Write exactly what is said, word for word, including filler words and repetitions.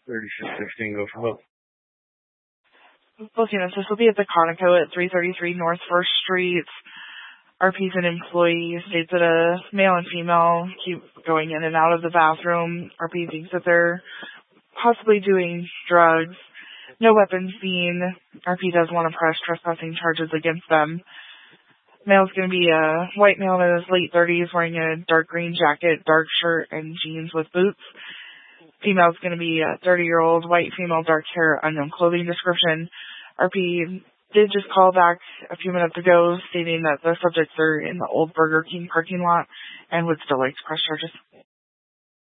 thirty-six sixteen, go for both. Both units, this will be at the Conoco at three thirty-three North First Street. R P's an employee, states that a male and female keep going in and out of the bathroom. R P thinks that they're possibly doing drugs. No weapons seen. R P does want to press trespassing charges against them. Male's going to be a white male in his late thirties wearing a dark green jacket, dark shirt, and jeans with boots. Female's going to be a thirty-year-old white female, dark hair, unknown clothing description. R P did just call back a few minutes ago stating that the subjects are in the old Burger King parking lot and would still like to press charges.